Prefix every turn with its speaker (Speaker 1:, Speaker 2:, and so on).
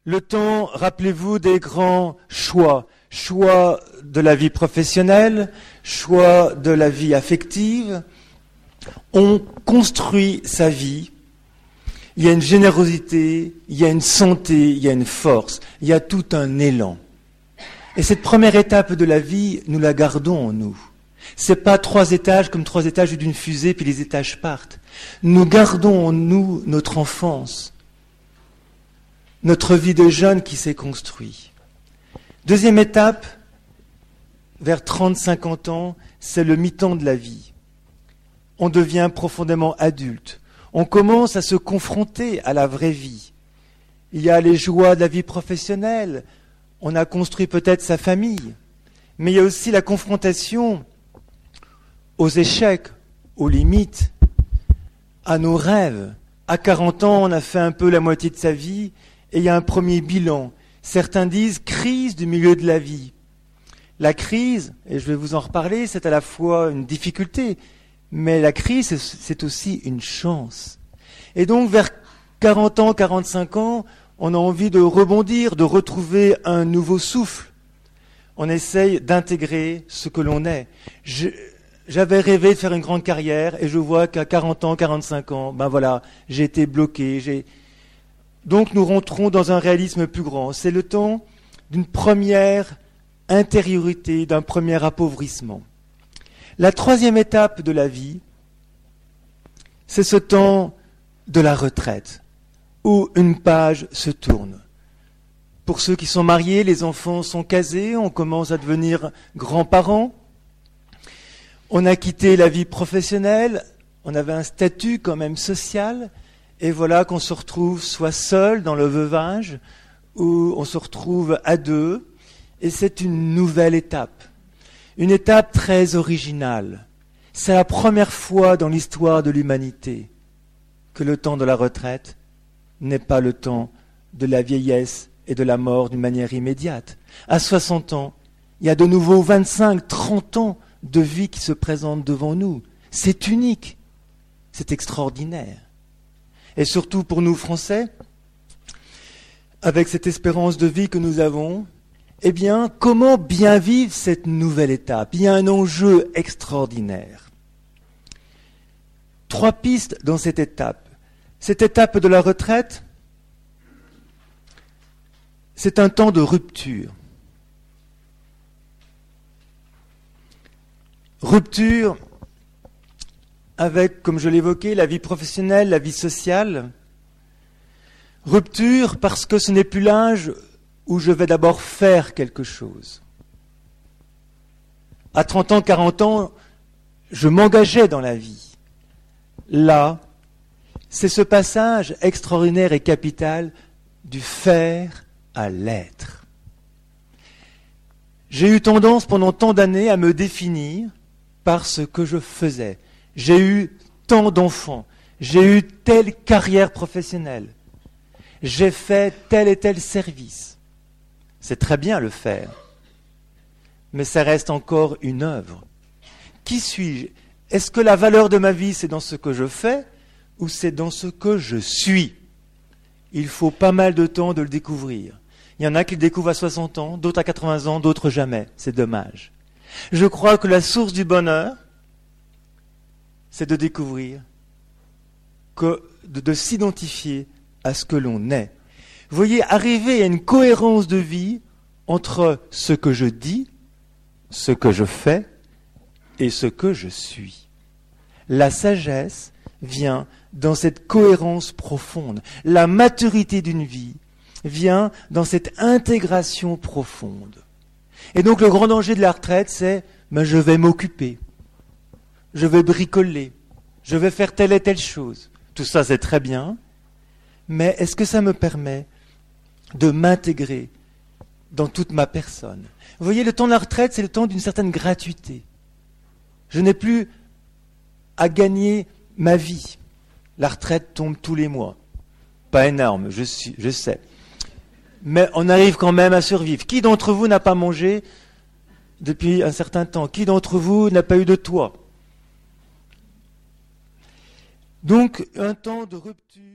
Speaker 1: Le temps, rappelez-vous, des grands choix. Choix de la vie professionnelle, choix de la vie affective. On construit sa vie. Il y a une générosité, il y a une santé, il y a une force, il y a tout un élan. Et cette première étape de la vie, nous la gardons en nous. C'est pas 3 étages comme 3 étages d'une fusée, puis les étages partent. Nous gardons en nous notre enfance, notre vie de jeune qui s'est construite. Deuxième étape, vers 30-50 ans, c'est le mi-temps de la vie. On devient profondément adulte. On commence à se confronter à la vraie vie. Il y a les joies de la vie professionnelle. On a construit peut-être sa famille. Mais il y a aussi la confrontation aux échecs, aux limites, à nos rêves. À 40 ans, on a fait un peu la moitié de sa vie et il y a un premier bilan. Certains disent crise du milieu de la vie. La crise, et je vais vous en reparler, c'est à la fois une difficulté, mais la crise, c'est aussi une chance. Et donc, vers 40 ans, 45 ans, on a envie de rebondir, de retrouver un nouveau souffle. On essaye d'intégrer ce que l'on est. J'avais rêvé de faire une grande carrière et je vois qu'à 40 ans, 45 ans, ben voilà, j'ai été bloqué. Donc nous rentrons dans un réalisme plus grand. C'est le temps d'une première intériorité, d'un premier appauvrissement. La troisième étape de la vie, c'est ce temps de la retraite, où une page se tourne. Pour ceux qui sont mariés, les enfants sont casés, on commence à devenir grands-parents. On a quitté la vie professionnelle, on avait un statut quand même social, et voilà qu'on se retrouve soit seul dans le veuvage, ou on se retrouve à deux, et c'est une nouvelle étape. Une étape très originale. C'est la première fois dans l'histoire de l'humanité que le temps de la retraite n'est pas le temps de la vieillesse et de la mort d'une manière immédiate. À 60 ans, il y a de nouveau 25, 30 ans de vie qui se présentent devant nous. C'est unique, c'est extraordinaire. Et surtout pour nous Français, avec cette espérance de vie que nous avons, eh bien, comment bien vivre cette nouvelle étape? Il y a un enjeu extraordinaire. 3 pistes dans cette étape. Cette étape de la retraite, c'est un temps de rupture. Rupture avec, comme je l'évoquais, la vie professionnelle, la vie sociale. Rupture parce que ce n'est plus l'âge où je vais d'abord faire quelque chose. À 30 ans, 40 ans, je m'engageais dans la vie. Là, c'est ce passage extraordinaire et capital du faire à l'être. J'ai eu tendance pendant tant d'années à me définir par ce que je faisais. J'ai eu tant d'enfants, j'ai eu telle carrière professionnelle, j'ai fait tel et tel service. C'est très bien le faire, mais ça reste encore une œuvre. Qui suis-je? Est-ce que la valeur de ma vie, c'est dans ce que je fais ou c'est dans ce que je suis? Il faut pas mal de temps de le découvrir. Il y en a qui le découvrent à 60 ans, d'autres à 80 ans, d'autres jamais. C'est dommage. Je crois que la source du bonheur, c'est de découvrir, de s'identifier à ce que l'on est. Vous voyez, arriver à une cohérence de vie entre ce que je dis, ce que je fais et ce que je suis. La sagesse vient dans cette cohérence profonde. La maturité d'une vie vient dans cette intégration profonde. Et donc le grand danger de la retraite, c'est je vais m'occuper, je vais bricoler, je vais faire telle et telle chose. Tout ça, c'est très bien, mais est-ce que ça me permet de m'intégrer dans toute ma personne? Vous voyez, le temps de la retraite, c'est le temps d'une certaine gratuité. Je n'ai plus à gagner ma vie. La retraite tombe tous les mois. Pas énorme, je sais. Mais on arrive quand même à survivre. Qui d'entre vous n'a pas mangé depuis un certain temps? Qui d'entre vous n'a pas eu de toit? Donc, un temps de rupture.